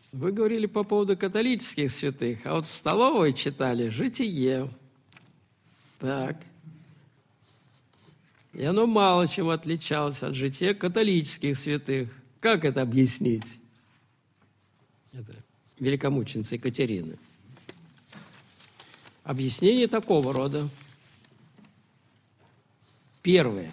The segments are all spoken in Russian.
Вы говорили по поводу католических святых, а вот в столовой читали «Житие». Так. И оно мало чем отличалось от жития католических святых. Как это объяснить? Это великомученица Екатерина. Объяснение такого рода. Первое.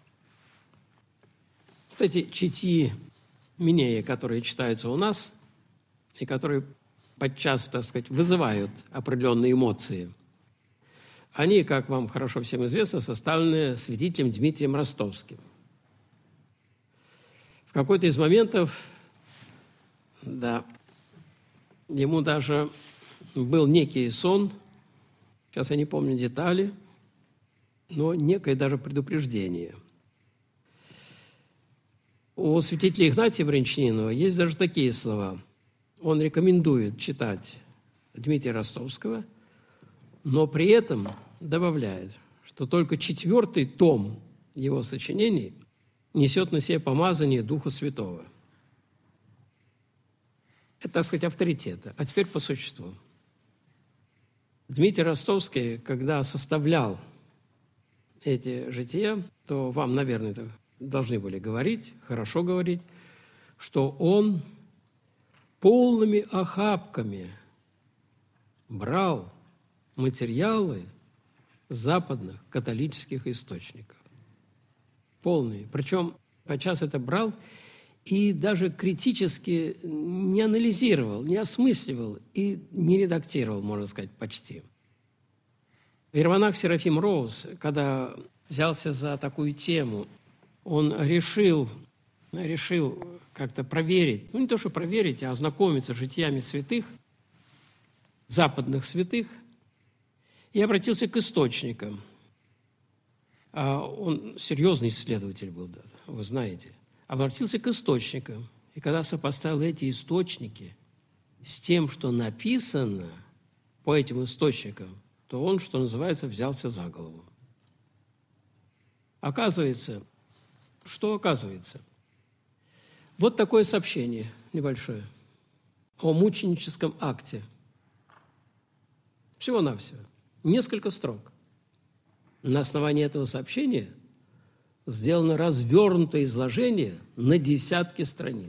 Вот эти читьи Минея, которые читаются у нас, и которые подчас, так сказать, вызывают определенные эмоции, они, как вам хорошо всем известно, составлены святителем Дмитрием Ростовским. В какой-то из моментов, да, ему даже был некий сон, сейчас я не помню детали, но некое даже предупреждение. У святителя Игнатия Брянчанинова есть даже такие слова. Он рекомендует читать Дмитрия Ростовского, но при этом добавляет, что только 4-й том его сочинений несет на себе помазание Духа Святого. Это, так сказать, авторитета. А теперь по существу. Дмитрий Ростовский, когда составлял эти жития, то вам, наверное, должны были говорить, хорошо говорить, что он полными охапками брал материалы западных католических источников. Полные. Причем подчас это брал и даже критически не анализировал, не осмысливал и не редактировал, можно сказать, почти. Иеромонах Серафим Роуз, когда взялся за такую тему, он решил как-то проверить, не то что проверить, а ознакомиться с житиями святых, западных святых, и обратился к источникам. Он серьезный исследователь был, да, вы знаете. Обратился к источникам. И когда сопоставил эти источники с тем, что написано по этим источникам, то он, что называется, взялся за голову. Оказывается, что оказывается? Вот такое сообщение небольшое о мученическом акте. Всего-навсего. Несколько строк. На основании этого сообщения сделано развернутое изложение на десятки страниц.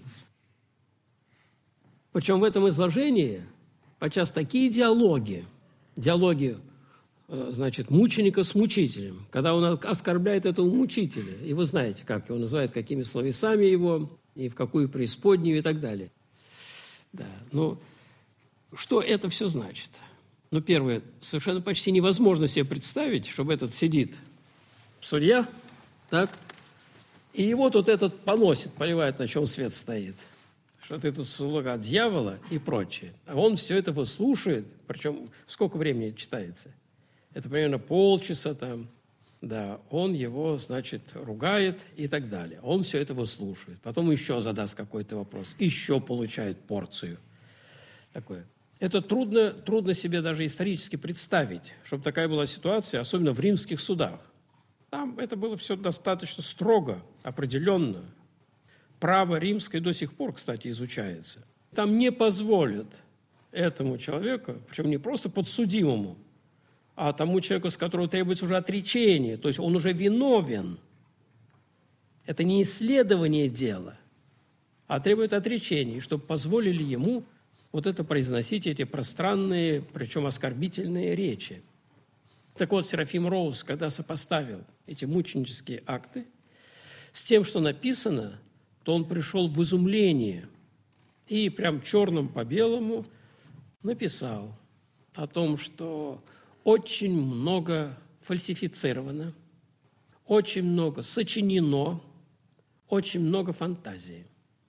Причем в этом изложении подчас такие диалоги, значит, мученика с мучителем, когда он оскорбляет этого мучителя, и вы знаете, как его называют, какими словесами его, и в какую преисподнюю и так далее. Да. Ну, что это все значит? Ну, первое, совершенно почти невозможно себе представить, чтобы этот сидит судья, так, и его тут этот поносит, поливает, на чем свет стоит, что ты тут слуга дьявола и прочее. А он все это выслушает, причем сколько времени это читается? Это примерно полчаса там, да, он его, значит, ругает и так далее. Он все это выслушивает. Потом еще задаст какой-то вопрос, еще получает порцию. Такое. Это трудно себе даже исторически представить, чтобы такая была ситуация, особенно в римских судах. Там это было все достаточно строго, определенно. Право римское до сих пор, кстати, изучается. Там не позволят этому человеку, причем не просто подсудимому, а тому человеку, с которого требуется уже отречение, то есть он уже виновен. Это не исследование дела, а требует отречения, чтобы позволили ему вот это произносить, эти пространные, причем оскорбительные речи. Так вот, Серафим Роуз, когда сопоставил эти мученические акты с тем, что написано, то он пришел в изумление и прям черным по белому написал о том, что очень много фальсифицировано, очень много сочинено, очень много фантазии.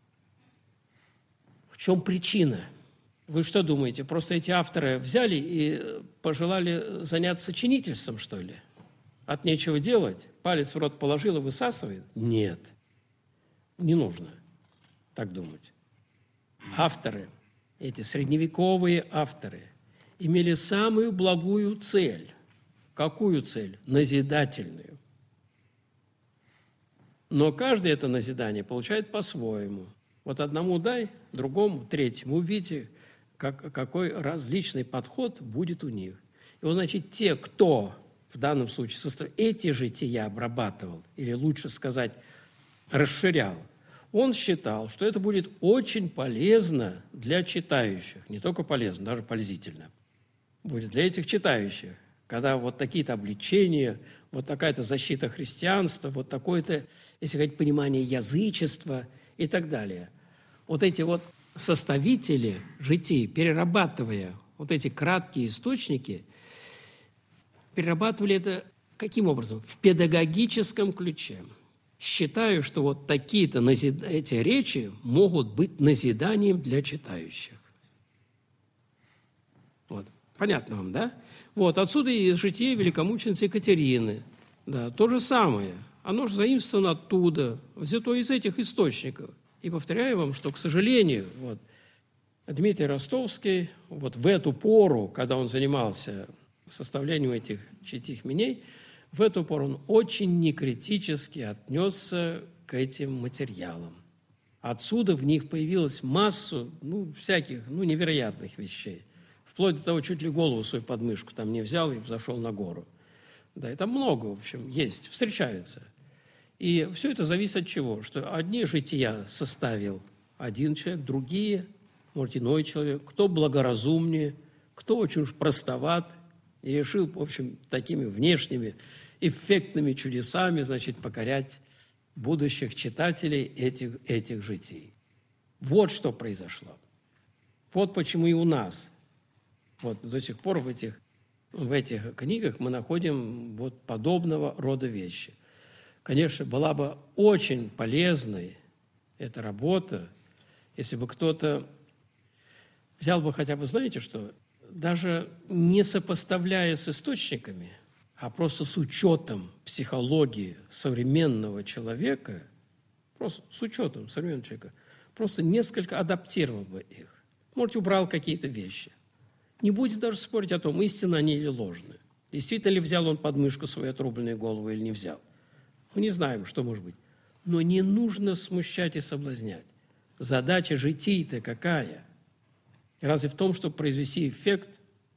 В чем причина? Вы что думаете, просто эти авторы взяли и пожелали заняться сочинительством, что ли? От нечего делать? Палец в рот положил и высасывает? Нет, не нужно так думать. Авторы, эти средневековые авторы, имели самую благую цель. Какую цель? Назидательную. Но каждое это назидание получает по-своему. Вот одному дай, другому, третьему. Увидите, какой различный подход будет у них. И вот, значит, те, кто в данном случае эти жития обрабатывал, или лучше сказать, расширял, он считал, что это будет очень полезно для читающих. Не только полезно, даже пользительно. Будет для этих читающих. Когда вот такие-то обличения, вот такая-то защита христианства, вот такое-то, если говорить, понимание язычества и так далее. Вот эти вот составители житий, перерабатывая вот эти краткие источники, перерабатывали это каким образом? В педагогическом ключе. Считаю, что вот такие-то эти речи могут быть назиданием для читающих. Вот. Понятно вам, да? Вот, отсюда и житие великомученицы Екатерины. Да, то же самое. Оно же заимствовано оттуда, взято из этих источников. И повторяю вам, что, к сожалению, вот, Дмитрий Ростовский вот в эту пору, когда он занимался составлением этих читих-миней, в эту пору он очень некритически отнесся к этим материалам. Отсюда в них появилась масса всяких невероятных вещей. Вплоть до того, чуть ли голову свою подмышку там не взял и взошел на гору. Да, и там много, в общем, есть, встречаются. И все это зависит от чего? Что одни жития составил один человек, другие, может, иной человек, кто благоразумнее, кто очень уж простоват, и решил, в общем, такими внешними эффектными чудесами, значит, покорять будущих читателей этих житий. Вот что произошло. Вот почему и у нас вот до сих пор в этих книгах мы находим вот подобного рода вещи. Конечно, была бы очень полезной эта работа, если бы кто-то взял бы хотя бы, знаете что, даже не сопоставляя с источниками, а просто с учетом психологии современного человека, просто с учетом современного человека, просто несколько адаптировал бы их. Может, убрал какие-то вещи. Не будем даже спорить о том, истинно они или ложны. Действительно ли взял он под мышку свою отрубленную голову или не взял. Мы не знаем, что может быть. Но не нужно смущать и соблазнять. Задача житий-то какая? Разве в том, чтобы произвести эффект?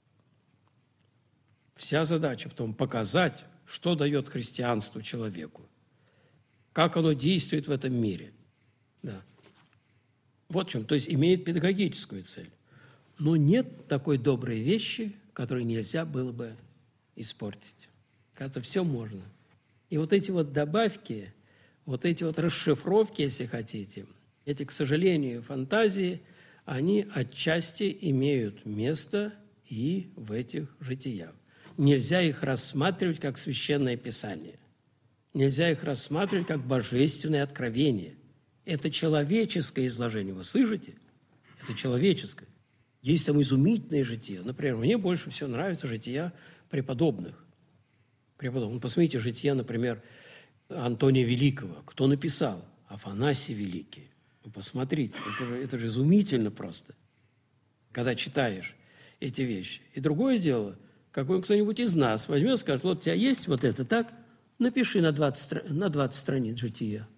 Вся задача в том, показать, что дает христианство человеку, как оно действует в этом мире. Да. Вот в чем. То есть имеет педагогическую цель. Но нет такой доброй вещи, которую нельзя было бы испортить. Кажется, все можно. И вот эти вот добавки, вот эти вот расшифровки, если хотите, эти, к сожалению, фантазии, они отчасти имеют место и в этих житиях. Нельзя их рассматривать как священное писание. Нельзя их рассматривать как божественное откровение. Это человеческое изложение. Вы слышите? Это человеческое. Есть там изумительные жития. Например, мне больше всего нравятся жития преподобных. Посмотрите, жития, например, Антония Великого. Кто написал? Афанасий Великий. Вы посмотрите, это же изумительно просто, когда читаешь эти вещи. И другое дело, кто-нибудь из нас возьмет и скажет, вот у тебя есть вот это, так? Напиши на 20 страниц жития.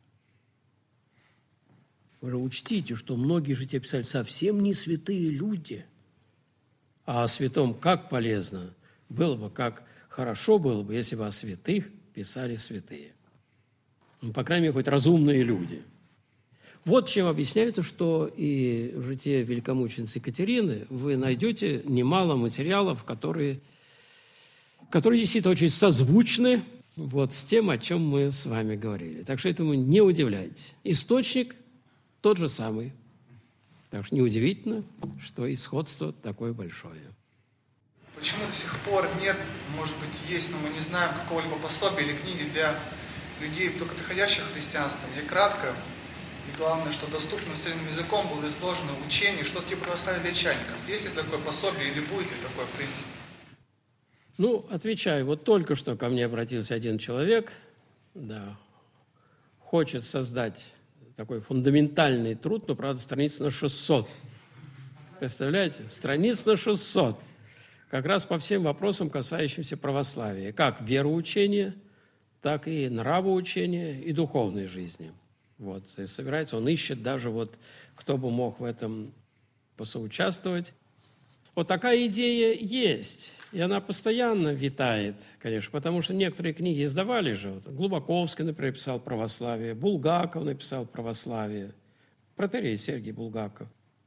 Вы же учтите, что многие жития писали совсем не святые люди. А о святом как полезно было бы, как хорошо было бы, если бы о святых писали святые. По крайней мере, хоть разумные люди. Вот чем объясняется, что и в житии великомученицы Екатерины вы найдете немало материалов, которые действительно очень созвучны вот с тем, о чем мы с вами говорили. Так что этому не удивляйтесь. Источник тот же самый. Так что неудивительно, что и сходство такое большое. Почему до сих пор нет, может быть, есть, но мы не знаем какого-либо пособия или книги для людей, только приходящих в христианство, где кратко, и главное, что доступным средним языком было изложено учение, что типа православия для чайников. Есть ли такое пособие или будет ли такое в принципе? Отвечаю. Вот только что ко мне обратился один человек, да, хочет создать такой фундаментальный труд, но, правда, страниц на 600. Представляете? Страниц на 600. Как раз по всем вопросам, касающимся православия. Как вероучения, так и нравоучения и духовной жизни. Вот, и собирается, он ищет даже вот, кто бы мог в этом посоучаствовать. Вот такая идея есть, и она постоянно витает, конечно, потому что некоторые книги издавали же. Вот, Глубоковский, например, писал православие, Булгаков написал православие, протоиерей Сергий Булгаков.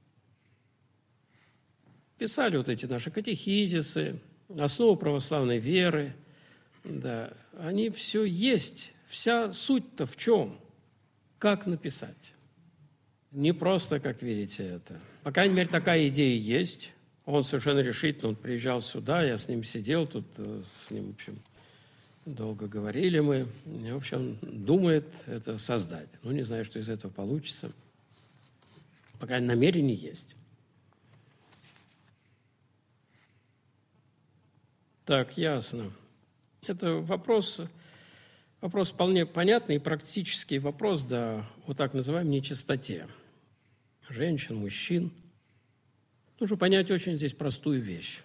Писали вот эти наши катехизисы, основу православной веры. Да, они все есть. Вся суть-то в чем? Как написать? Не просто, как видите, это. По крайней мере, такая идея есть. Он совершенно решительно, он приезжал сюда, я с ним сидел, тут с ним, в общем, долго говорили мы. И, в общем, он думает это создать. Ну, не знаю, что из этого получится. По крайней мере, намерение есть. Так, ясно. Это вопрос вполне понятный и практический вопрос, да, о так называемой нечистоте женщин, мужчин. Нужно понять очень здесь простую вещь.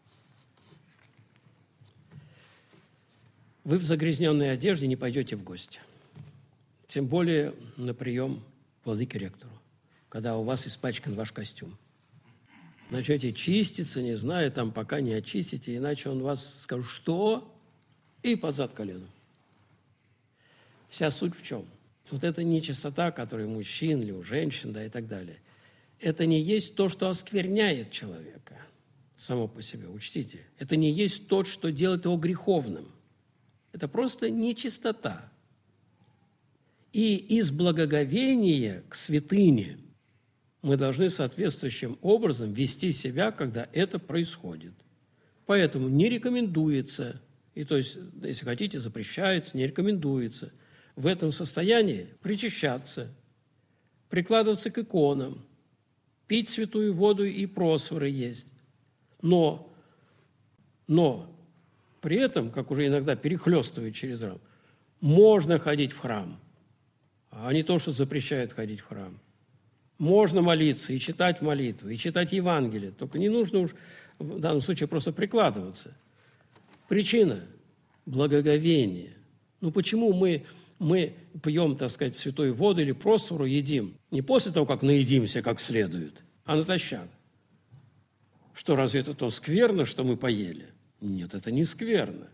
Вы в загрязненной одежде не пойдете в гости. Тем более на прием к владыке-ректору, когда у вас испачкан ваш костюм. Начнете чиститься, не знаю, там пока не очистите, иначе он вас скажет, что? И под зад коленом. Вся суть в чем? Вот эта нечистота, которая у мужчин или у женщин, да, и так далее, это не есть то, что оскверняет человека само по себе, учтите. Это не есть то, что делает его греховным. Это просто нечистота. И из благоговения к святыне мы должны соответствующим образом вести себя, когда это происходит. Поэтому не рекомендуется, и то есть, если хотите, запрещается, не рекомендуется в этом состоянии причащаться, прикладываться к иконам, пить святую воду и просфоры есть. Но при этом, как уже иногда перехлестывает через рам, можно ходить в храм, а не то, что запрещают ходить в храм. Можно молиться и читать молитвы, и читать Евангелие, только не нужно уж в данном случае просто прикладываться. Причина – благоговение. Ну почему мы пьем, так сказать, святую воду или просфору едим не после того, как наедимся как следует, а натощак? Что, разве это то скверно, что мы поели? Нет, это не скверно.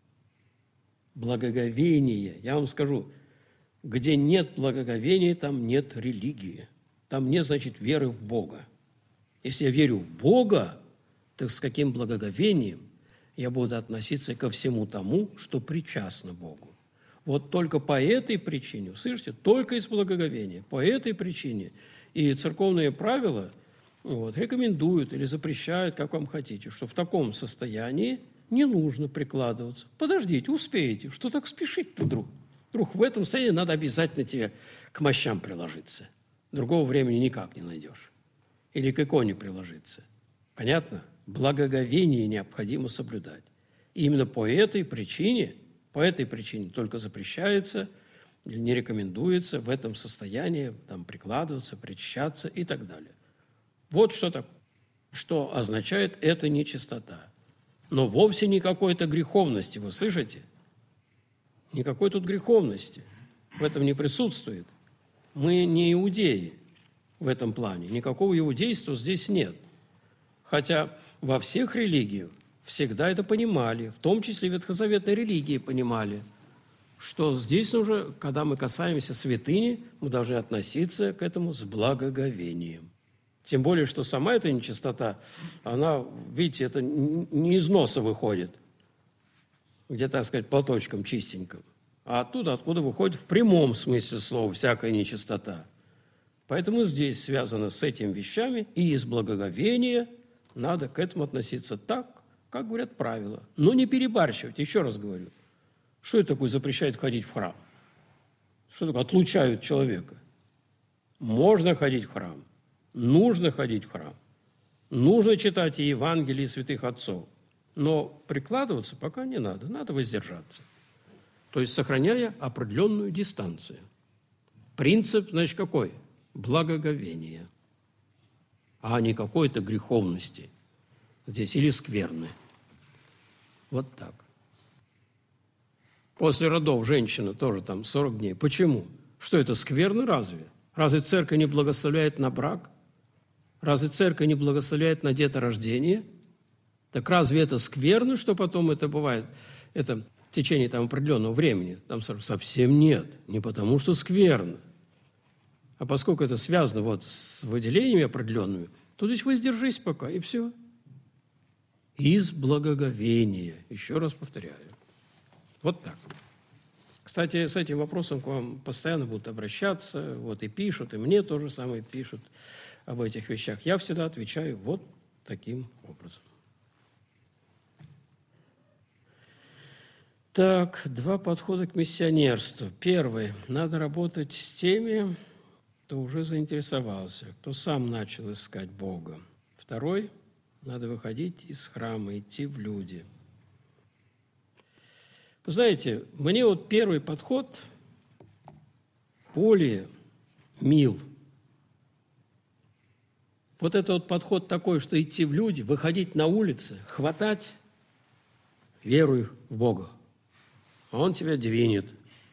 Благоговение, я вам скажу, где нет благоговения, там нет религии. Там нет, значит, веры в Бога. Если я верю в Бога, так с каким благоговением я буду относиться ко всему тому, что причастно Богу. Вот только по этой причине, слышите, только из благоговения, по этой причине и церковные правила рекомендуют или запрещают, как вам хотите, что в таком состоянии не нужно прикладываться. Подождите, успеете, что так спешить-то, друг? Друг, в этом состоянии надо обязательно тебе к мощам приложиться. Другого времени никак не найдешь. Или к иконе приложиться. Понятно? Благоговение необходимо соблюдать. И именно по этой причине только запрещается или не рекомендуется в этом состоянии там, прикладываться, причащаться и так далее. Вот что означает эта нечистота. Но вовсе не какой-то греховности, вы слышите? Никакой тут греховности в этом не присутствует. Мы не иудеи в этом плане. Никакого иудейства здесь нет. Хотя во всех религиях всегда это понимали, в том числе ветхозаветной религии понимали, что здесь уже, когда мы касаемся святыни, мы должны относиться к этому с благоговением. Тем более, что сама эта нечистота, она, видите, это не из носа выходит, где, так сказать, платочком чистеньким, а оттуда, откуда выходит в прямом смысле слова всякая нечистота. Поэтому здесь связано с этими вещами, и из благоговения надо к этому относиться так, как говорят правила. Но не перебарщивать, еще раз говорю. Что это такое запрещает ходить в храм? Что такое отлучают человека? Можно ходить в храм, нужно ходить в храм, нужно читать и Евангелие, и святых отцов, но прикладываться пока не надо, надо воздержаться. То есть сохраняя определенную дистанцию. Принцип, значит, какой? Благоговение, а не какой-то греховности здесь или скверны. Вот так. После родов женщина тоже там 40 дней. Почему? Что это, скверно разве? Разве церковь не благословляет на брак? Разве церковь не благословляет на деторождение? Так разве это скверно, что потом это бывает? Это в течение там определенного времени? Там совсем нет. Не потому, что скверно. А поскольку это связано вот с выделениями определенными, то здесь воздержись пока, и все. Из благоговения. Еще раз повторяю. Вот так. Кстати, с этим вопросом к вам постоянно будут обращаться, вот и пишут, и мне тоже самое пишут об этих вещах. Я всегда отвечаю вот таким образом. Так, 2 подхода к миссионерству. Первый. Надо работать с теми, кто уже заинтересовался, кто сам начал искать Бога. Второй. Надо выходить из храма, идти в люди. Вы знаете, мне вот первый подход более мил. Вот это вот подход такой, что идти в люди, выходить на улицы, хватать верою в Бога. А Он тебя двинет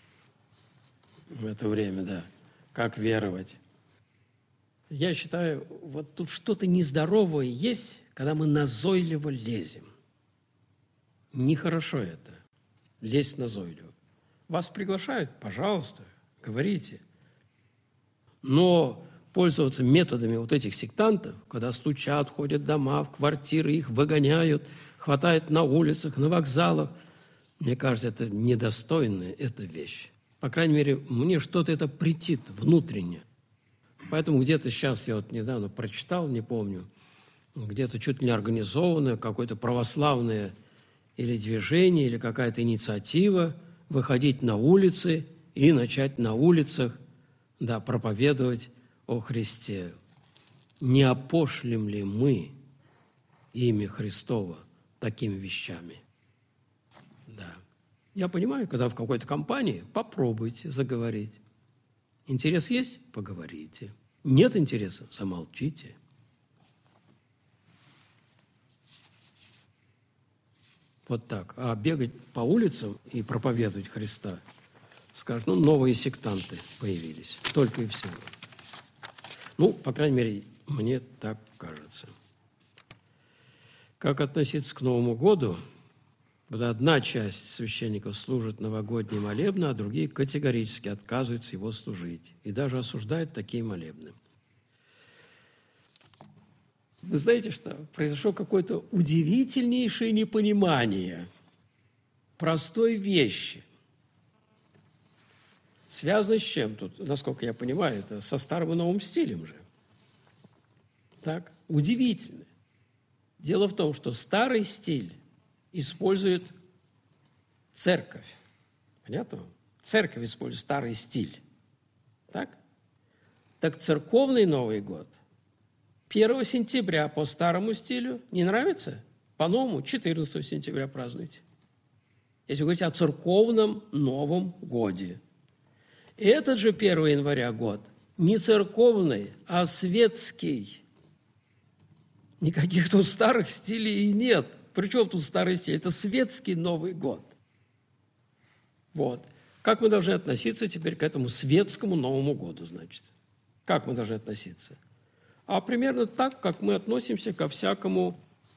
в это время, да. Как веровать? Я считаю, вот тут что-то нездоровое есть, когда мы назойливо лезем. Нехорошо это. Лезть назойливо. Вас приглашают? Пожалуйста, говорите. Но пользоваться методами вот этих сектантов, когда стучат, ходят в дома, в квартиры, их выгоняют, хватают на улицах, на вокзалах, мне кажется, это недостойная эта вещь. По крайней мере, мне что-то это претит внутренне. Поэтому где-то сейчас, я вот недавно прочитал, не помню, где-то чуть ли не организованное какое-то православное или движение, или какая-то инициатива выходить на улицы и начать на улицах, да, проповедовать о Христе. Не опошлим ли мы имя Христово такими вещами? Да. Я понимаю, когда в какой-то компании, попробуйте заговорить. Интерес есть? Поговорите. Нет интереса? Замолчите. Вот так. А бегать по улицам и проповедовать Христа, скажут, новые сектанты появились. Только и всего. По крайней мере, мне так кажется. Как относиться к Новому году? Когда одна часть священников служит новогодние молебны, а другие категорически отказываются его служить и даже осуждают такие молебны. Вы знаете, что произошло какое-то удивительнейшее непонимание простой вещи. Связано с чем тут? Насколько я понимаю, это со старым и новым стилем же. Так? Удивительно. Дело в том, что старый стиль использует церковь. Понятно? Церковь использует старый стиль. Так? Так церковный Новый год 1 сентября по старому стилю не нравится? По-новому 14 сентября празднуйте. Если говорить о церковном Новом годе. Этот же 1 января год не церковный, а светский. Никаких тут старых стилей и нет. Причем тут старый стиль? Это светский Новый год. Вот. Как мы должны относиться теперь к этому светскому Новому году, значит? Как мы должны относиться? А примерно так, как мы относимся ко всякому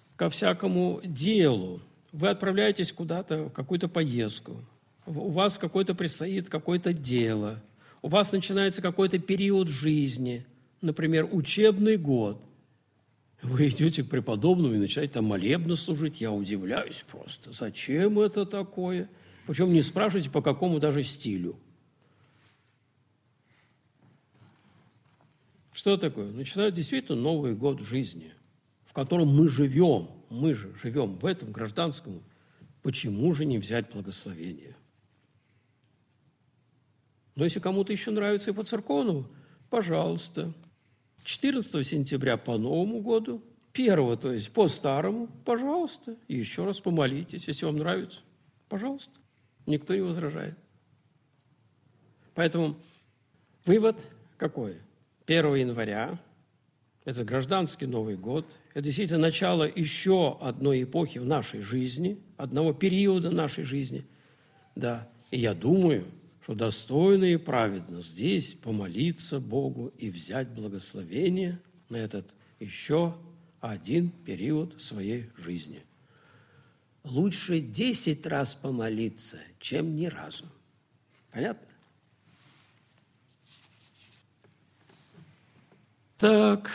делу. Вы отправляетесь куда-то, в какую-то поездку. У вас предстоит какое-то дело. У вас начинается какой-то период жизни, например, учебный год. Вы идете к преподобному и начинаете там молебно служить. Я удивляюсь просто. Зачем это такое? Причем не спрашивайте, по какому даже стилю. Что такое? Начинает действительно Новый год жизни, в котором мы живем. Мы же живем в этом гражданском. Почему же не взять благословение? Но если кому-то еще нравится и по-церковному, пожалуйста. 14 сентября по Новому году, 1, то есть по старому, пожалуйста. И еще раз помолитесь, если вам нравится. Пожалуйста. Никто не возражает. Поэтому вывод какой? 1 января – это гражданский Новый год. Это действительно начало еще одной эпохи в нашей жизни, одного периода нашей жизни. Да. И я думаю, что достойно и праведно здесь помолиться Богу и взять благословение на этот еще один период своей жизни. Лучше 10 раз помолиться, чем ни разу. Понятно? Так,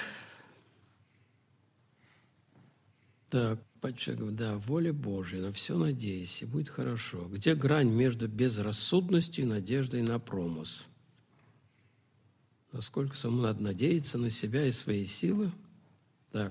подчеркиваю, да, воля Божья, на все надейся, и будет хорошо. Где грань между безрассудностью и надеждой на промысл? Насколько самому надо надеяться на себя и свои силы? Так.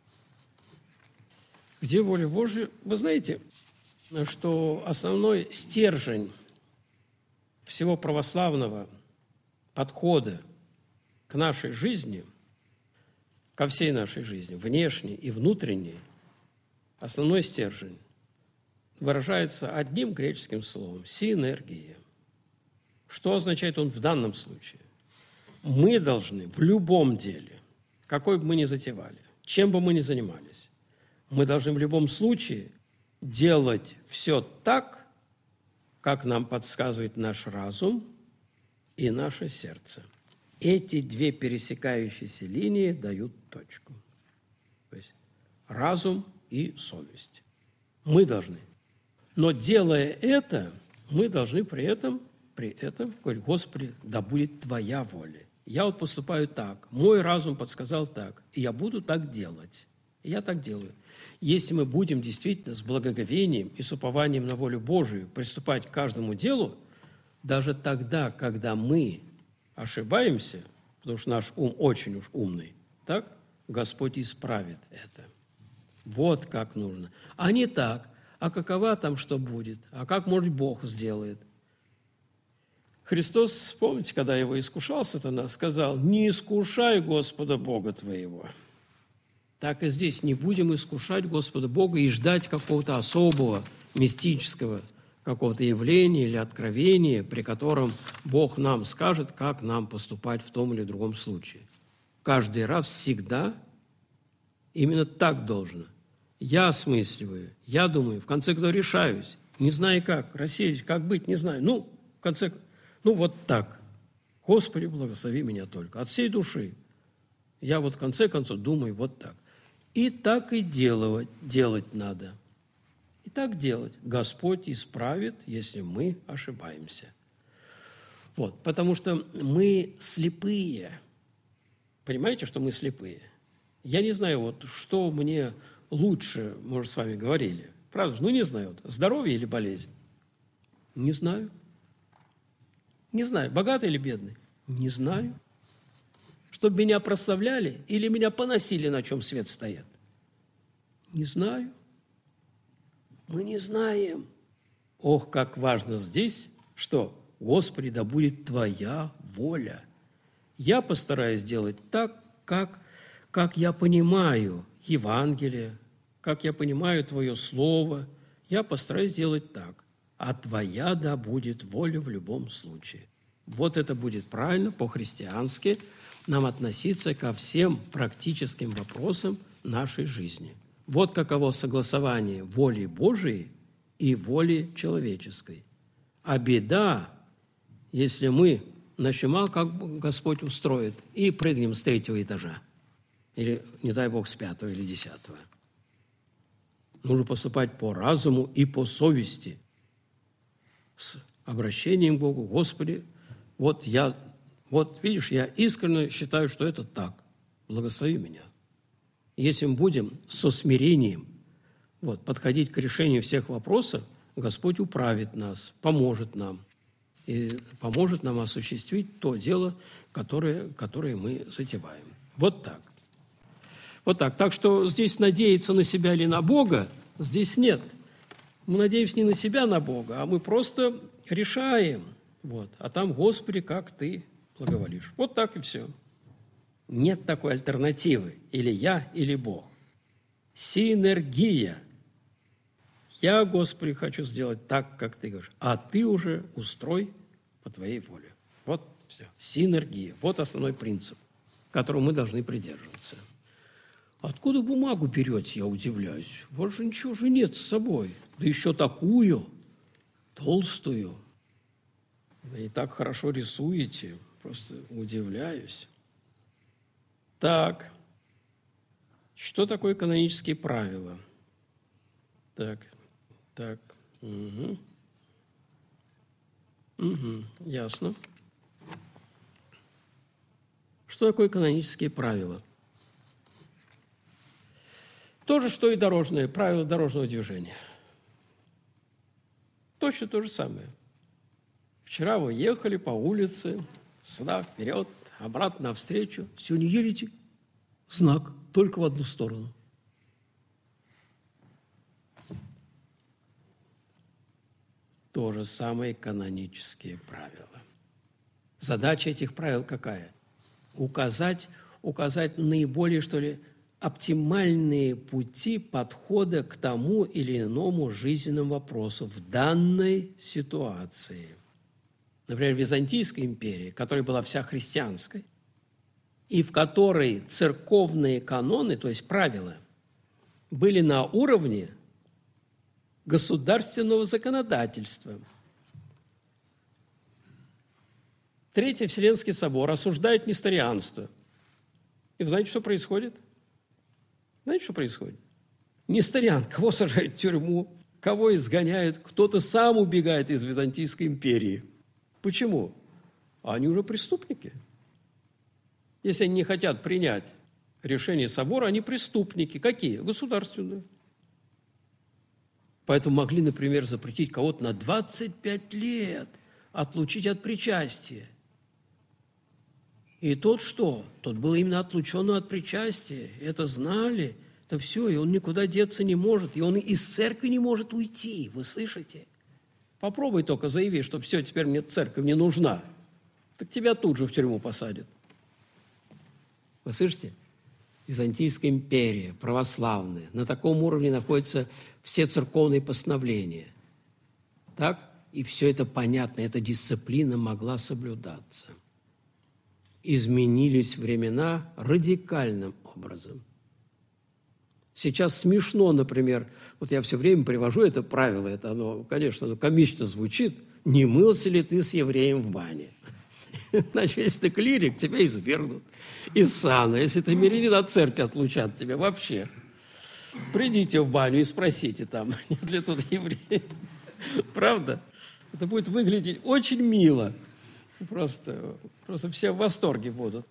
Где воля Божья? Вы знаете, что основной стержень всего православного подхода к нашей жизни, ко всей нашей жизни, внешней и внутренней, основной стержень выражается одним греческим словом – синергия. Что означает он в данном случае? Мы должны в любом деле, какой бы мы ни затевали, чем бы мы ни занимались, мы должны в любом случае делать все так, как нам подсказывает наш разум и наше сердце. Эти две пересекающиеся линии дают точку. То есть разум и совесть. Мы должны. Но делая это, мы должны при этом говорить: Господи, да будет Твоя воля. Я вот поступаю так, мой разум подсказал так, и я буду так делать. И я так делаю. Если мы будем действительно с благоговением и с упованием на волю Божию приступать к каждому делу, даже тогда, когда мы ошибаемся, потому что наш ум очень уж умный, так, Господь исправит это. Вот как нужно. А не так, а какова там что будет, а как, может, Бог сделает. Христос, помните, когда его искушал сатана, сказал: «Не искушай Господа Бога твоего». Так и здесь не будем искушать Господа Бога и ждать какого-то особого, мистического какого-то явления или откровения, при котором Бог нам скажет, как нам поступать в том или другом случае. Каждый раз, всегда именно так должно. Я осмысливаю, я думаю, в конце концов решаюсь, не знаю как, рассеюсь, как быть, не знаю. Вот так. Господи, благослови меня только. От всей души. Я в конце концов думаю вот так. И так и делать надо. И так делать. Господь исправит, если мы ошибаемся. Потому что мы слепые. Понимаете, что мы слепые? Я не знаю, что мне лучше, мы же с вами говорили. Правда? Не знаю. Здоровье или болезнь? Не знаю. Не знаю. Богатый или бедный? Не знаю. Чтобы меня прославляли или меня поносили, на чем свет стоят? Не знаю. Мы не знаем. Ох, как важно здесь, что, Господи, да будет Твоя воля. Я постараюсь делать так, как я понимаю Евангелие, как я понимаю Твое Слово. Я постараюсь делать так. А Твоя да будет воля в любом случае. Это будет правильно, по-христиански, нам относиться ко всем практическим вопросам нашей жизни. Каково согласование воли Божией и воли человеческой. А беда, если мы начнем, как Господь устроит, и прыгнем с 3-го этажа. Или, не дай Бог, с 5-го или 10-го. Нужно поступать по разуму и по совести. С обращением к Богу: Господи, видишь, я искренне считаю, что это так. Благослови меня. Если мы будем со смирением подходить к решению всех вопросов, Господь управит нас, поможет нам. И поможет нам осуществить то дело, которое мы затеваем. Так. Так что здесь надеяться на себя или на Бога здесь нет. Мы надеемся не на себя, на Бога, а мы просто решаем. А там: Господи, как Ты благоволишь. Так и все. Нет такой альтернативы. Или я, или Бог. Синергия. Я, Господи, хочу сделать так, как Ты говоришь. А Ты уже устрой по Твоей воле. Все. Синергия. Основной принцип, которого мы должны придерживаться. Откуда бумагу берете, я удивляюсь? Же ничего же нет с собой. Да еще такую, толстую. И так хорошо рисуете, просто удивляюсь. Так, что такое канонические правила? Так, ясно. Что такое канонические правила? То же, что и дорожные правила дорожного движения. Точно то же самое. Вчера вы ехали по улице, сюда, вперед, обратно, навстречу. Сегодня едете, знак только в одну сторону. То же самое канонические правила. Задача этих правил какая? Указать наиболее, что ли, оптимальные пути подхода к тому или иному жизненному вопросу в данной ситуации. Например, в Византийской империи, которая была вся христианской, и в которой церковные каноны, то есть правила, были на уровне государственного законодательства. Третий Вселенский собор осуждает несторианство. И вы знаете, что происходит? Знаете, что происходит? Несториан, кого сажают в тюрьму, кого изгоняют, кто-то сам убегает из Византийской империи. Почему? Они уже преступники. Если они не хотят принять решение собора, они преступники. Какие? Государственные. Поэтому могли, например, запретить кого-то на 25 лет, отлучить от причастия. И тот что? Тот был именно отлучен от причастия. Это знали. Это все, и он никуда деться не может. И он из церкви не может уйти. Вы слышите? Попробуй только заяви, что все, теперь мне церковь не нужна. Так тебя тут же в тюрьму посадят. Вы слышите? Византийская империя, православная. На таком уровне находятся все церковные постановления. Так? И все это понятно, эта дисциплина могла соблюдаться. Изменились времена радикальным образом. Сейчас смешно, например, вот я все время привожу это правило, это оно, конечно, оно комично звучит, не мылся ли ты с евреем в бане? Значит, если ты клирик, тебя извергнут из сана. Если ты мирянин, от церкви отлучат тебя вообще. Придите в баню и спросите там, нет ли тут евреев. Правда? Это будет выглядеть очень мило. Просто все в восторге будут.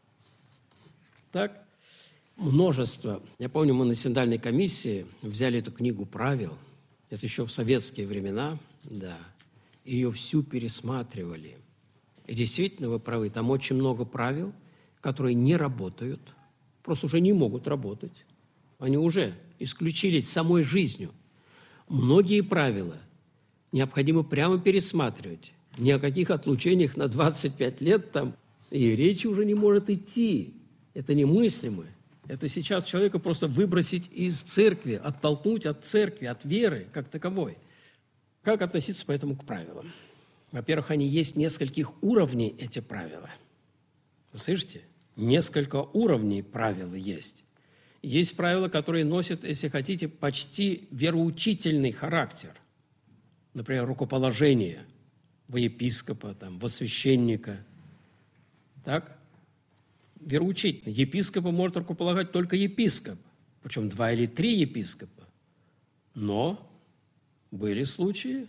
Так? Множество. Я помню, мы на синодальной комиссии взяли эту книгу правил. Это еще в советские времена, да. Ее всю пересматривали. И действительно, вы правы, там очень много правил, которые не работают, просто уже не могут работать. Они уже исключились самой жизнью. Многие правила необходимо прямо пересматривать. Ни о каких отлучениях на 25 лет там и речи уже не может идти. Это немыслимо. Это сейчас человека просто выбросить из церкви, оттолкнуть от церкви, от веры как таковой. Как относиться поэтому к правилам? Во-первых, они есть нескольких уровней, эти правила. Вы слышите? Несколько уровней правил есть. Есть правила, которые носят, если хотите, почти вероучительный характер. Например, рукоположение во епископа, во священника. Так? Вероучительно. Епископа может рукополагать только епископ, причем 2 или 3 епископа. Но были случаи,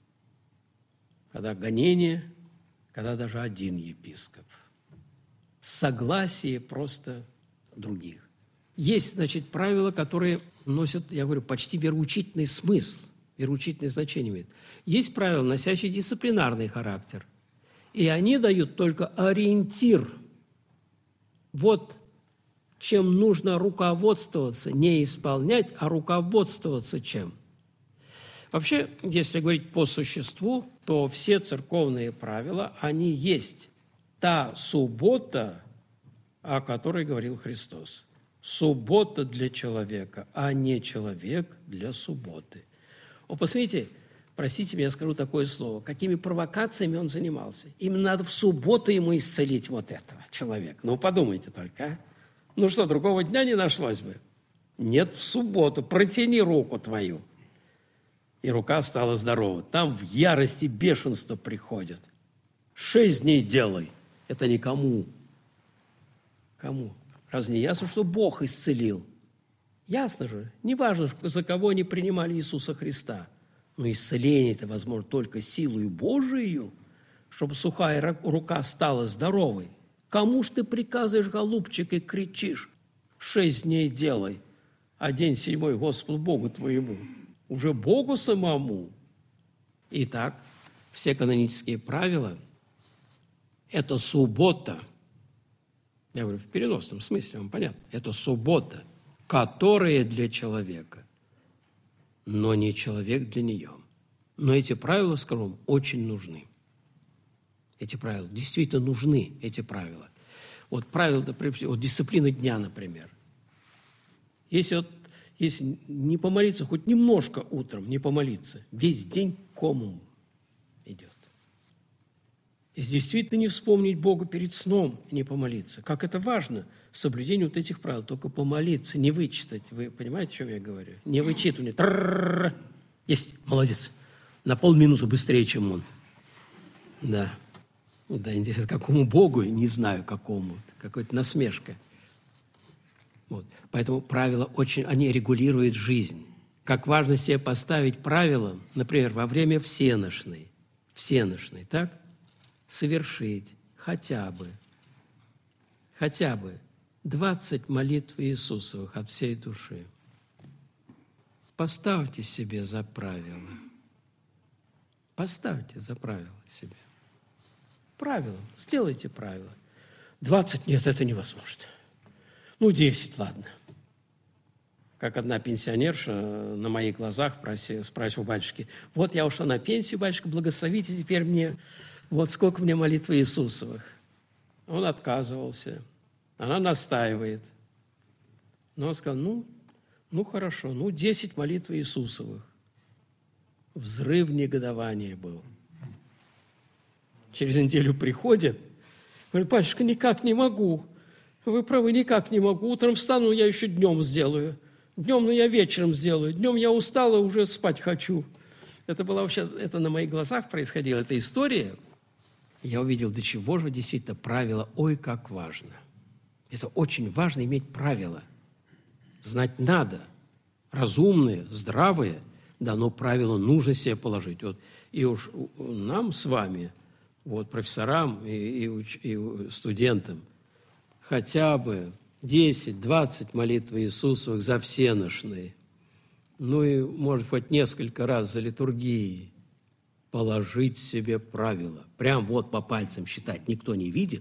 когда гонение, когда даже 1 епископ. Согласие просто других. Есть, значит, правила, которые носят, я говорю, почти вероучительный смысл, вероучительное значение имеют. Есть правила, носящие дисциплинарный характер, и они дают только ориентир. Вот чем нужно руководствоваться, не исполнять, а руководствоваться чем. Вообще, если говорить по существу, то все церковные правила, они есть та суббота, о которой говорил Христос. Суббота для человека, а не человек для субботы. О, посмотрите, простите меня, я скажу такое слово, какими провокациями он занимался. Им надо в субботу ему исцелить вот этого человека. Ну, подумайте только, а? Ну что, другого дня не нашлось бы? Нет, в субботу. Протяни руку твою. И рука стала здорова. Там в ярости бешенство приходит. 6 дней делай. Это никому. Кому? Разве не ясно, что Бог исцелил? Ясно же. Неважно, за кого они принимали Иисуса Христа. Но исцеление это возможно только силою Божию, чтобы сухая рука стала здоровой. Кому ж ты приказываешь, голубчик, и кричишь? 6 дней делай, а день 7 Господу Богу твоему. Уже Богу самому. Итак, все канонические правила – это суббота. Я говорю в переносном смысле, вам понятно. Это суббота, которая для человека, но не человек для нее. Но эти правила, скажу вам, очень нужны. Эти правила действительно нужны, эти правила. Вот правила, например, вот дисциплина дня, например. Если не помолиться хоть немножко утром, не помолиться, весь день комом идет. Если действительно не вспомнить Бога перед сном, не помолиться, как это важно, соблюдение вот этих правил, только помолиться, не вычитать. Вы понимаете, о чем я говорю? Не вычитывание. Есть, молодец. На полминуты быстрее, чем он. Да. Да, интересно, какому Богу, не знаю какому. Какая-то насмешка. Вот. Поэтому правила они регулируют жизнь. Как важно себе поставить правила, например, во время всенощной, так? Совершить хотя бы 20 молитв Иисусовых от всей души. Поставьте себе за правило. Поставьте за правило себе. Правило. Сделайте правило. 20 нет, это невозможно. 10, ладно. Как одна пенсионерша на моих глазах спрашивала у батюшки, вот я ушла на пенсию, батюшка, благословите теперь мне, вот сколько мне молитв Иисусовых. Он отказывался. Она настаивает. Но он сказал, хорошо, 10 молитв Иисусовых. Взрыв негодования был. Через неделю приходит, говорит, батюшка, никак не могу. Вы правы, никак не могу. Утром встану, я еще днем сделаю. Днем, я вечером сделаю. Днем я устала, уже спать хочу. Это на моих глазах происходило, эта история. Я увидел, до чего же действительно правило, ой, как важно. Это очень важно иметь правила. Знать надо. Разумные, здравые, да, но правила нужно себе положить. Вот, и уж нам с вами, вот, профессорам и студентам, хотя бы 10-20 молитв Иисусовых за всенощные, и, может, хоть несколько раз за литургией положить себе правила. Прям вот по пальцам считать никто не видит,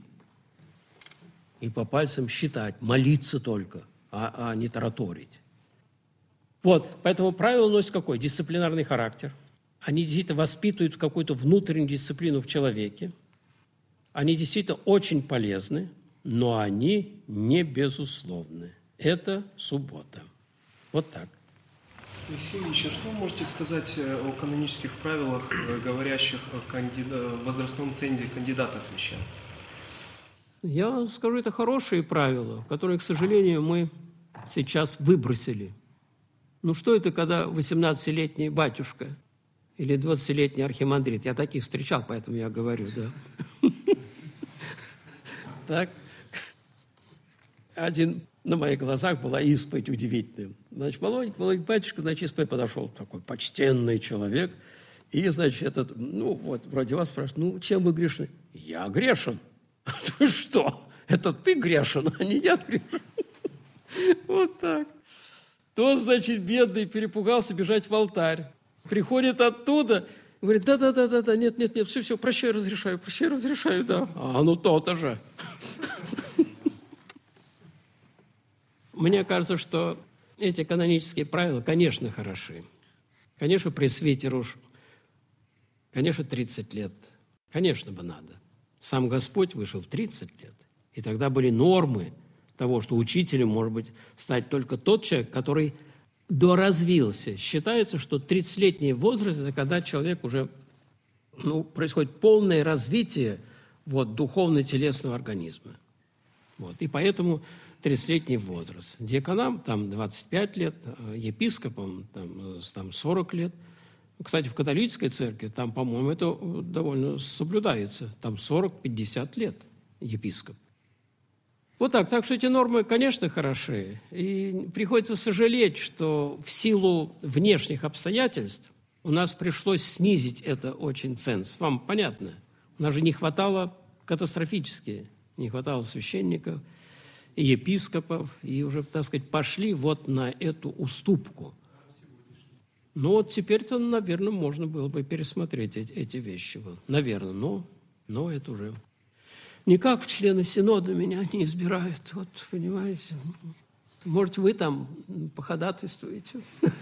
и по пальцам считать, молиться только, а не тараторить. Вот, поэтому правила носят какой? Дисциплинарный характер. Они действительно воспитывают какую-то внутреннюю дисциплину в человеке. Они действительно очень полезны, но они не безусловны. Это суббота. Вот так. Алексей Ильич, а что вы можете сказать о канонических правилах, говорящих о возрастном цензе кандидата в священство? Я скажу, это хорошие правила, которые, к сожалению, мы сейчас выбросили. Что это, когда 18-летний батюшка или 20-летний архимандрит? Я таких встречал, поэтому я говорю, да. Так. Один на моих глазах была исповедь удивительная. Значит, молоденький батюшка, исповедь подошел, такой почтенный человек, и, этот, вроде вас спрашивают, чем вы грешны? Я грешен. Ты что? Это ты грешен, а не я грешен. Вот так. Тот, бедный, перепугался бежать в алтарь. Приходит оттуда, говорит, да, нет, все, прощай, разрешаю, да. То-то же. Мне кажется, что эти канонические правила, конечно, хороши. Конечно, пресвитеру, конечно, 30 лет. Конечно, бы надо. Сам Господь вышел в 30 лет. И тогда были нормы того, что учителем может быть стать только тот человек, который доразвился. Считается, что 30-летний возраст – это когда человек уже, происходит полное развитие духовно-телесного организма. И поэтому 30-летний возраст. Диаконам 25 лет, епископам 40 лет. Кстати, в католической церкви, там, по-моему, это довольно соблюдается. Там 40-50 лет епископ. Вот так. Так что эти нормы, конечно, хороши. И приходится сожалеть, что в силу внешних обстоятельств у нас пришлось снизить это очень ценз. Вам понятно? У нас же не хватало катастрофически. Не хватало священников и епископов. И уже, так сказать, пошли вот на эту уступку. Ну вот теперь-то, наверное, можно было бы пересмотреть эти вещи. Наверное, но это уже... Никак в члены Синода меня не избирают. Вот, понимаете. Может, вы там походатайствуете.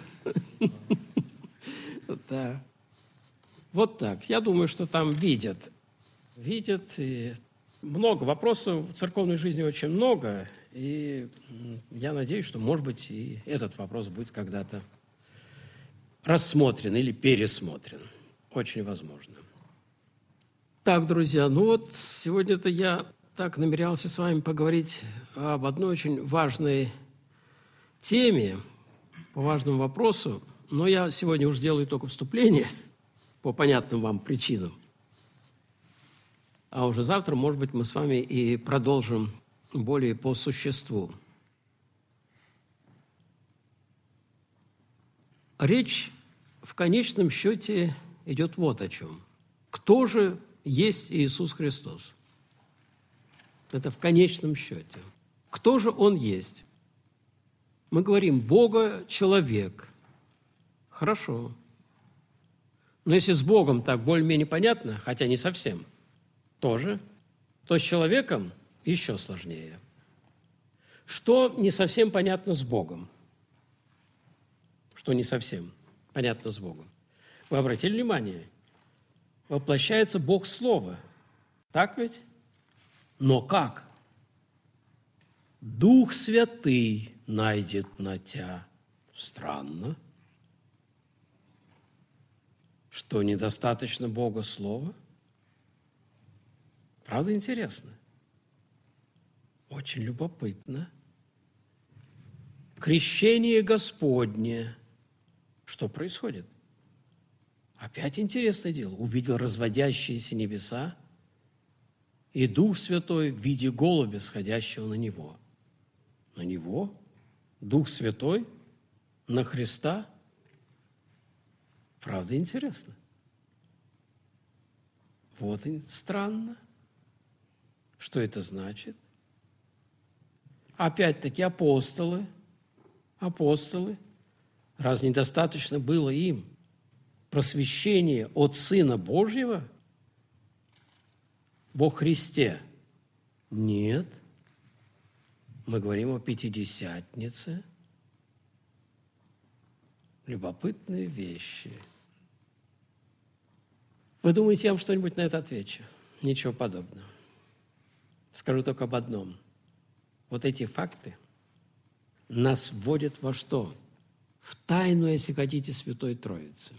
Да. Вот так. Я думаю, что там видят. И много вопросов в церковной жизни очень много. И я надеюсь, что, может быть, и этот вопрос будет когда-то рассмотрен или пересмотрен. Очень возможно. Так, друзья, ну вот сегодня-то я так намерялся с вами поговорить об одной очень важной теме, по важному вопросу, но я сегодня уже делаю только вступление по понятным вам причинам. А уже завтра, может быть, мы с вами и продолжим более по существу. Речь в конечном счете идет вот о чем. Кто же есть Иисус Христос? Это в конечном счете. Кто же Он есть? Мы говорим Бога-человек. Хорошо. Но если с Богом так более-менее понятно, хотя не совсем, тоже, то с человеком еще сложнее. Что не совсем понятно с Богом? Что не совсем понятно с Богом? Вы обратили внимание? Воплощается Бог Слова. Так ведь? Но как? Дух Святый найдет на тебя. Странно. Что, недостаточно Бога Слова? Правда, интересно? Очень любопытно. Крещение Господне. Что происходит? Опять интересное дело. Увидел разводящиеся небеса, и Дух Святой в виде голубя, сходящего на Него. На Него? Дух Святой? На Христа? Правда, интересно. Вот и странно. Что это значит? Опять-таки апостолы. Раз недостаточно было им просвещение от Сына Божьего во Христе? Нет. Мы говорим о Пятидесятнице. Любопытные вещи. Вы думаете, я вам что-нибудь на это отвечу? Ничего подобного. Скажу только об одном. Вот эти факты нас вводят во что? В тайну, если хотите, Святой Троицы.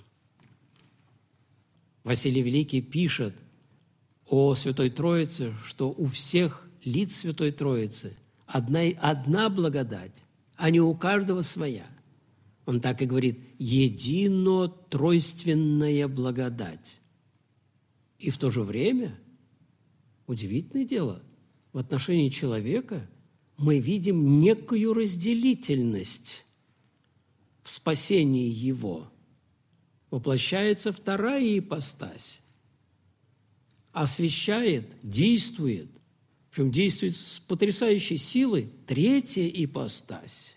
Василий Великий пишет о Святой Троице, что у всех лиц Святой Троицы одна благодать, а не у каждого своя. Он так и говорит: едино-тройственная благодать. И в то же время, удивительное дело, в отношении человека мы видим некую разделительность в спасении его. Воплощается вторая ипостась. Освящает, действует, причем действует с потрясающей силой третья ипостась.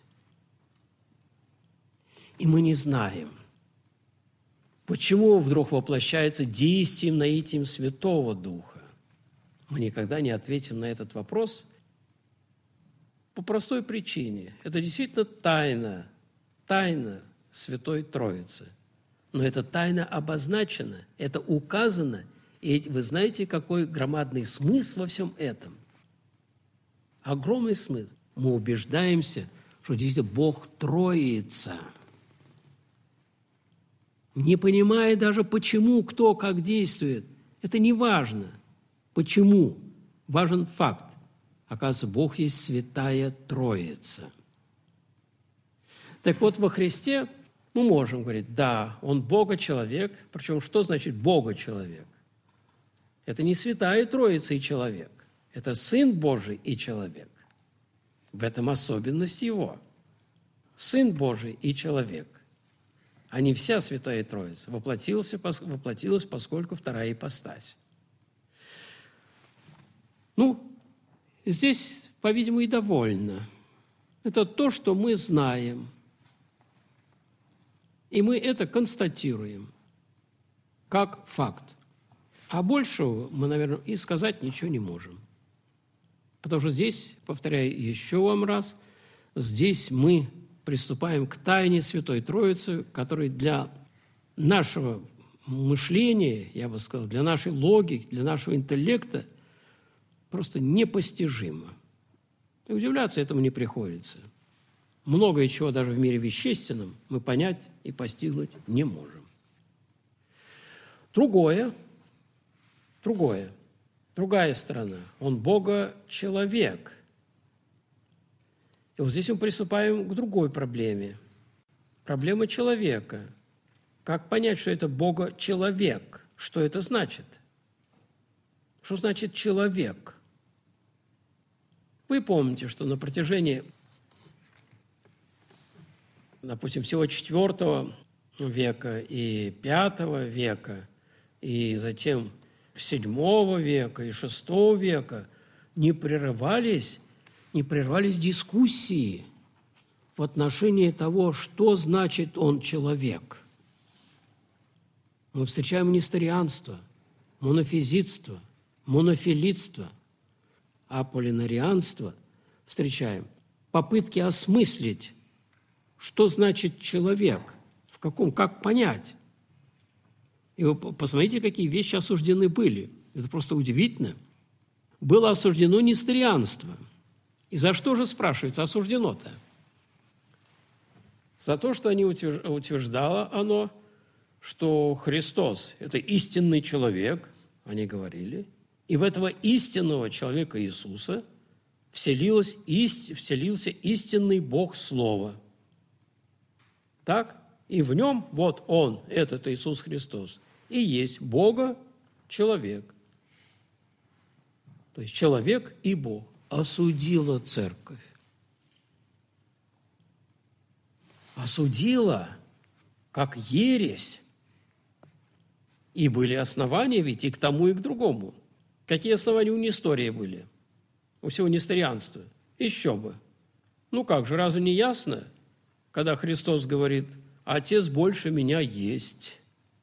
И мы не знаем, почему вдруг воплощается действием, наитием Святого Духа. Мы никогда не ответим на этот вопрос по простой причине. Это действительно тайна Святой Троицы. Но эта тайна обозначена, это указано, и вы знаете, какой громадный смысл во всем этом? Огромный смысл. Мы убеждаемся, что действительно Бог Троица. Не понимая даже, почему, кто, как действует, это не важно. Почему? Важен факт. Оказывается, Бог есть Святая Троица. Так вот, во Христе мы можем говорить, да, он Бога-человек, причем что значит Бога-человек? Это не Святая Троица и человек, это Сын Божий и человек. В этом особенность его. Сын Божий и человек, а не вся Святая Троица, воплотилась, поскольку вторая ипостась. Здесь, по-видимому, и довольно. Это то, что мы знаем, и мы это констатируем как факт. А большего мы, наверное, и сказать ничего не можем. Потому что здесь, повторяю еще вам раз, здесь мы приступаем к тайне Святой Троицы, которая для нашего мышления, я бы сказал, для нашей логики, для нашего интеллекта просто непостижима. И удивляться этому не приходится. Многое чего даже в мире вещественном мы понять и постигнуть не можем. Другая сторона. Он Бога-человек. И вот здесь мы приступаем к другой проблеме. Проблема человека. Как понять, что это Бога-человек? Что это значит? Что значит человек? Вы помните, что на протяжении, допустим, всего IV века и V века, и затем VII века и VI века не прерывались дискуссии в отношении того, что значит он человек. Мы встречаем несторианство, монофизитство, монофилитство, аполлинарианство встречаем. Попытки осмыслить, что значит человек, как понять. И вы посмотрите, какие вещи осуждены были. Это просто удивительно. Было осуждено несторианство. И за что же, спрашивается, осуждено-то? За то, что утверждало оно, что Христос – это истинный человек, они говорили, и в этого истинного человека Иисуса вселился истинный Бог Слова. Так? И в нем, вот Он, этот Иисус Христос, и есть Бога-человек. То есть человек и Бог. Осудила церковь. Осудила как ересь. И были основания ведь и к тому, и к другому. Какие основания у Нестория были? У всего несторианства? Еще бы. Как же, разве не ясно, когда Христос говорит: «Отец больше меня есть».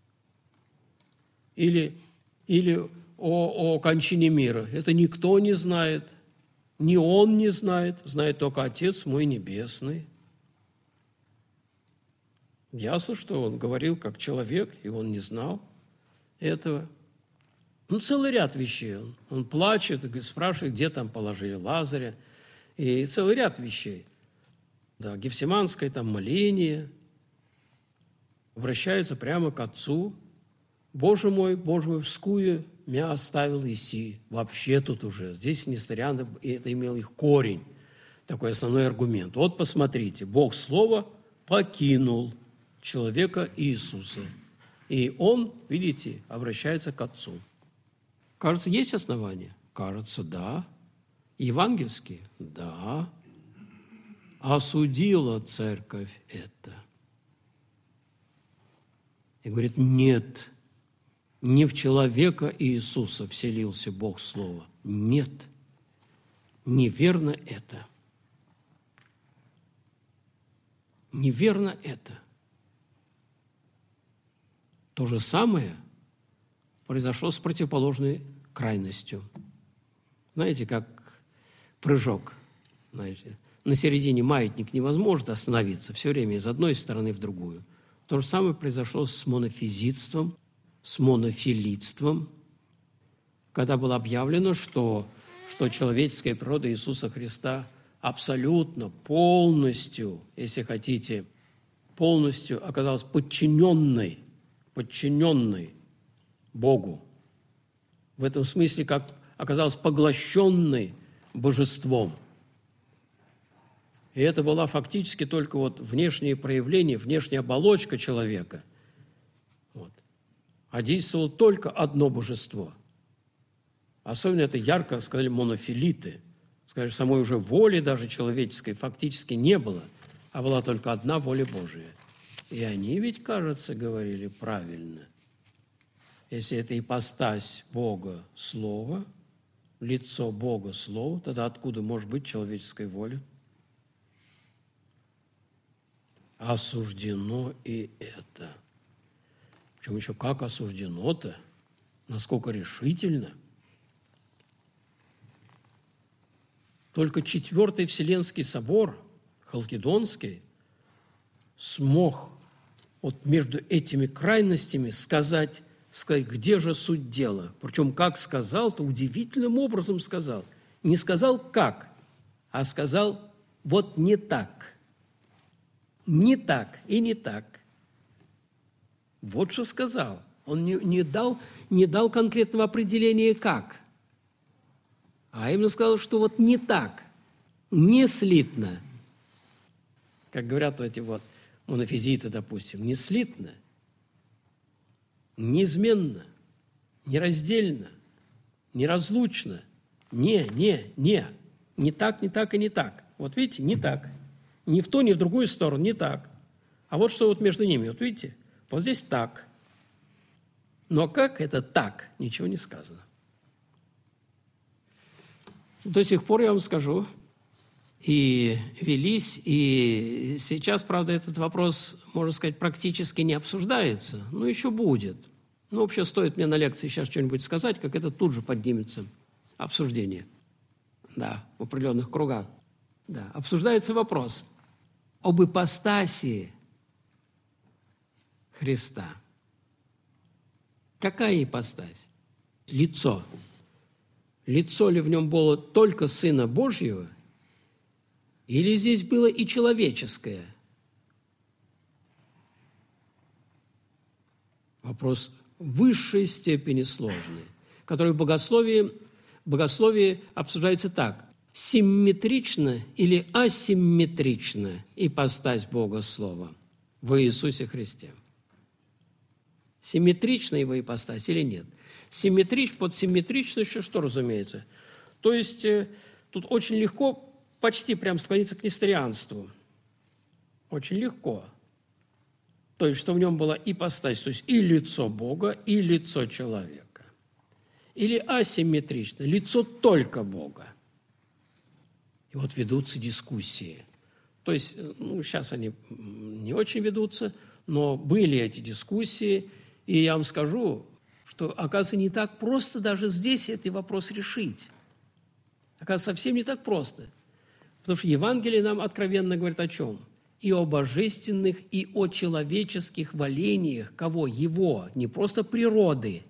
Или о кончине мира. Это никто не знает, ни Он не знает, знает только Отец мой Небесный. Ясно, что Он говорил как человек, и Он не знал этого. Целый ряд вещей. Он плачет и спрашивает, где там положили Лазаря. И целый ряд вещей. Да, Гефсиманское там моление. Обращается прямо к Отцу. Боже мой, вскую меня оставил Иси». Вообще тут уже. Здесь несторианы, это имел их корень. Такой основной аргумент. Вот посмотрите, Бог Слово покинул человека Иисуса. И Он, видите, обращается к Отцу. Кажется, есть основания? Кажется, да. Евангельские? Да. Осудила церковь это. И говорит, нет, не в человека Иисуса вселился Бог Слова. Нет, неверно это. Неверно это. То же самое произошло с противоположной крайностью. Знаете, как прыжок. Знаете, на середине маятник невозможно остановиться все время из одной стороны в другую. То же самое произошло с монофизитством, с монофилитством, когда было объявлено, что человеческая природа Иисуса Христа абсолютно, полностью, если хотите, полностью оказалась подчиненной Богу. В этом смысле, как оказалась поглощенной божеством. И это была фактически только вот внешнее проявление, внешняя оболочка человека. Вот. А действовало только одно божество. Особенно это ярко сказали монофилиты. Сказали, самой уже воли даже человеческой фактически не было, а была только одна воля Божия. И они ведь, кажется, говорили правильно. Если это ипостась Бога Слова, лицо Бога Слова, тогда откуда может быть человеческая воля? Осуждено и это. Причем еще как осуждено-то? Насколько решительно? Только Четвертый Вселенский собор, Халкидонский, смог вот между этими крайностями сказать, где же суть дела. Причем как сказал, то удивительным образом сказал. Не сказал как, а сказал вот не так. Не так и не так. Вот что сказал. Он не дал конкретного определения как. А именно сказал, что вот не так, не слитно. Как говорят эти вот монофизиты, допустим, не слитно, неизменно, нераздельно, неразлучно. Не так, не так и не так. Вот видите, не так. Ни в ту, ни в другую сторону, не так. А вот что вот между ними, вот видите, вот здесь так. Но как это так, ничего не сказано. До сих пор, я вам скажу, и велись, и сейчас, правда, этот вопрос, можно сказать, практически не обсуждается, но еще будет. Ну, вообще, стоит мне на лекции сейчас что-нибудь сказать, как это тут же поднимется обсуждение. Да, в определенных кругах. Да, обсуждается вопрос об ипостаси Христа. Какая ипостась? Лицо. Лицо ли в нем было только Сына Божьего, или здесь было и человеческое? Вопрос высшей степени сложный, который в богословии обсуждается так. Симметрично или асимметрично ипостась Бога Слова во Иисусе Христе? Симметрична его ипостась или нет? Под симметричностью что разумеется? То есть тут очень легко почти прям склониться к несторианству. Очень легко. То есть, что в нем была ипостась, то есть и лицо Бога, и лицо человека. Или асимметрично, лицо только Бога. И вот ведутся дискуссии. То есть, сейчас они не очень ведутся, но были эти дискуссии, и я вам скажу, что, оказывается, не так просто даже здесь этот вопрос решить. Оказывается, совсем не так просто. Потому что Евангелие нам откровенно говорит о чем? И о божественных, и о человеческих валениях. Кого? Его. Не просто природы.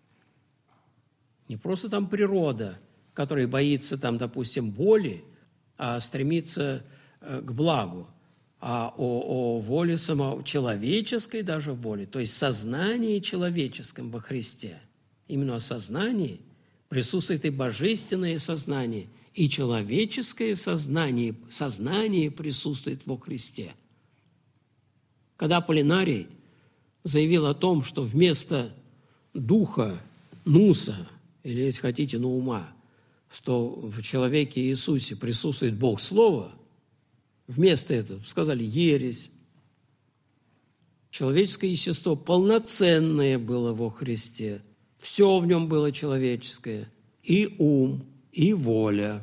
Не просто там природа, которая боится, там, допустим, боли, а стремится к благу, а о воле самого человеческой даже воле, то есть сознании человеческом во Христе. Именно о сознании присутствует и божественное сознание, и человеческое сознание присутствует во Христе. Когда Аполлинарий заявил о том, что вместо духа, нуса, или, если хотите, нуума, что в человеке Иисусе присутствует Бог Слова, вместо этого сказали ересь. Человеческое естество полноценное было во Христе. Все в нем было человеческое. И ум, и воля.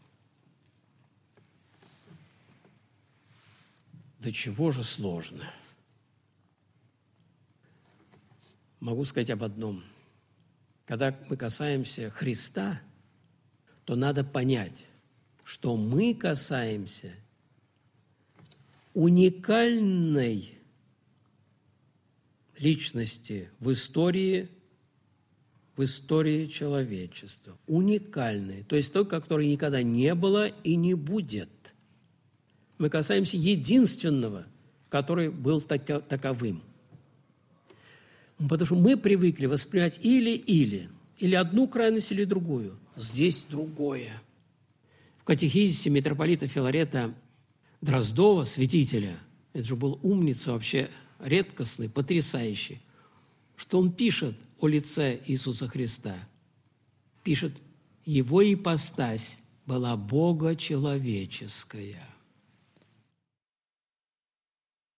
До чего же сложно? Могу сказать об одном. Когда мы касаемся Христа, то надо понять, что мы касаемся уникальной личности в истории человечества. Уникальной, то есть той, которой никогда не было и не будет. Мы касаемся единственного, который был таковым. Потому что мы привыкли воспринимать или одну крайность, или другую. Здесь другое. В катехизисе митрополита Филарета Дроздова, святителя, это же был умница вообще редкостный, потрясающий, что он пишет о лице Иисуса Христа. Пишет: «Его ипостась была богочеловеческая».